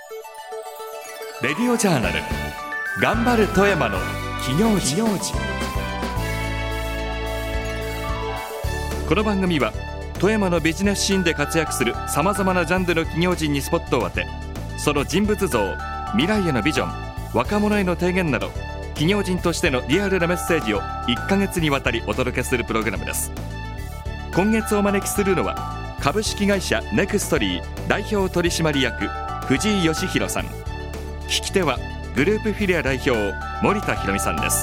レディオジャーナル頑張る富山の企業時。この番組は富山のビジネスシーンで活躍するさまざまなジャンルの企業人にスポットを当て、その人物像、未来へのビジョン、若者への提言など企業人としてのリアルなメッセージを1ヶ月にわたりお届けするプログラムです。今月お招きするのは株式会社ネクストリー代表取締役藤井義弘さん。聞き手はグループフィリア代表森田博美さんです。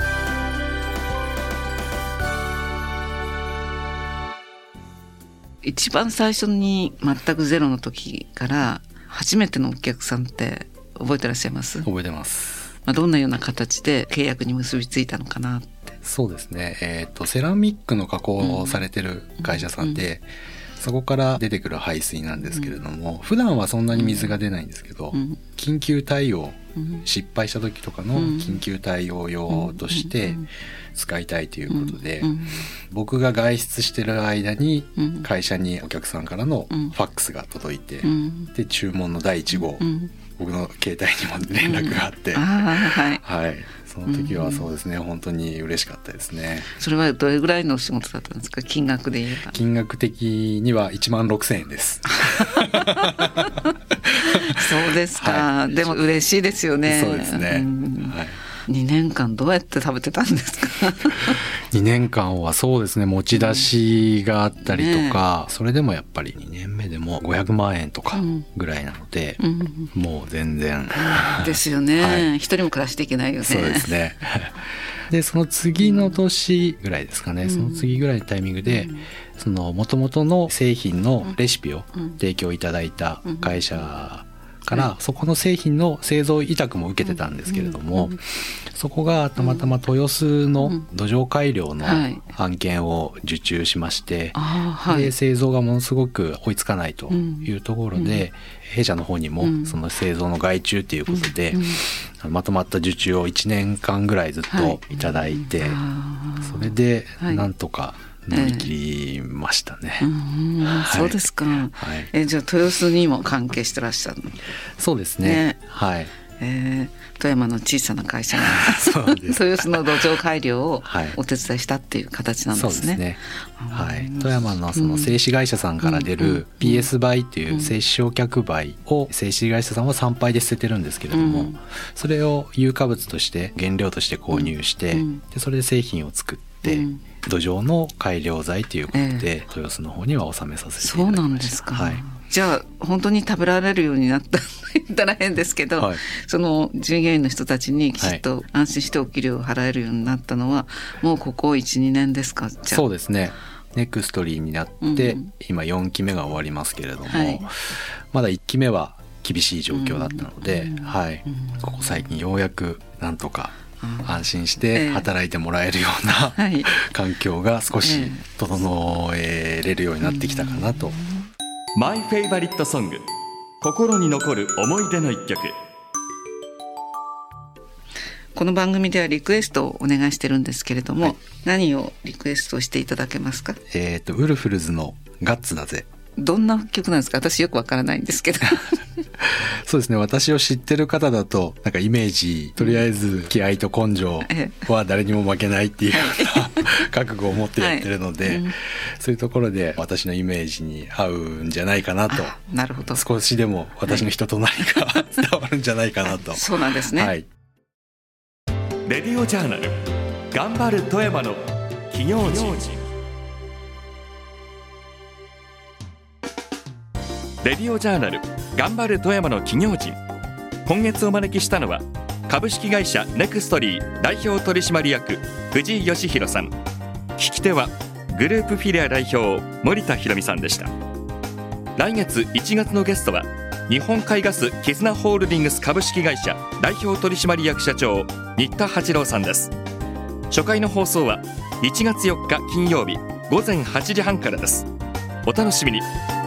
一番最初に全くゼロの時から初めてのお客さんって覚えてらっしゃいます？ 覚えてます。 どんなような形で契約に結びついたのかなって。 そうですね、セラミックの加工をされてる会社さんで、そこから出てくる排水なんですけれども、普段はそんなに水が出ないんですけど、緊急対応、失敗した時とかの緊急対応用として使いたいということで、僕が外出してる間に会社にお客さんからのファックスが届いて、で注文の第1号、僕の携帯にも連絡があって、はい、その時はそうですね、本当に嬉しかったですね。 それはどれぐらいのお仕事だったんですか？金額で言えば。金額的には16,000円です。 そうですか、はい、でも嬉しいですよね。 そうですね、はい。 2年間どうやって食べてたんですか ？2年間はそうですね、持ち出しがあったりとか、それでもやっぱり2年目でも500万円とかぐらいなので、もう全然ですよね、一人も暮らしていけないよね。 そうですねでその次の年ぐらいですかね、その次ぐらいのタイミングで、その元々の製品のレシピを提供いただいた会社から、そこの製品の製造委託も受けてたんですけれども、そこがたまたま豊洲の土壌改良の案件を受注しまして、で製造がものすごく追いつかないというところで、弊社の方にもその製造の外注ということで、まとまった受注を1年間ぐらいずっといただいて、それでなんとか乗り切りましたね。 そうですか、じゃあ豊洲にも関係してらっしゃるの？ そうですね、はい。 富山の小さな会社が豊洲の土壌改良をお手伝いしたっていう形なんですね。 そうですね、はい。富山のその製紙会社さんから出る PS 灰という製紙焼却灰を製紙会社さんは産廃で捨ててるんですけれども、それを有価物として原料として購入して、でそれで製品を作って、土壌の改良剤ということで、豊洲の方には納めさせていただきました。 そうなんですか、はい。じゃあ本当に食べられるようになった言ったら変ですけど、その従業員の人たちにきちっと安心してお給料を払えるようになったのは、もうここ 1,2 年ですか？じゃあそうですね、ネクストリーになって、今4期目が終わりますけれども、まだ1期目は厳しい状況だったので、ここ最近ようやくなんとか安心して働いてもらえるような、環境が少し整えれるようになってきたかなと。 マイフェイバリットソング、心に残る思い出の一曲。 この番組ではリクエストをお願いしてるんですけれども、何をリクエストしていただけますか？ ウルフルズのガッツだぜ。 どんな曲なんですか？私よくわからないんですけどそうですね、私を知ってる方だとなんかイメージ、とりあえず気合と根性は誰にも負けないっていうような覚悟を持ってやってるので、そういうところで私のイメージに合うんじゃないかなと。 なるほど。 少しでも私の人となりが伝わるんじゃないかなと。 そうなんですね、 レディオジャーナル頑張る富山の企業人。レディオジャーナル頑張る富山の企業人。今月お招きしたのは株式会社ネクストリー代表取締役藤井義弘さん。聞き手はグループフィリア代表森田博美さんでした。来月1月のゲストは日本海ガス絆ホールディングス株式会社代表取締役社長新田八郎さんです。初回の放送は1月4日金曜日午前8時半からです。お楽しみに。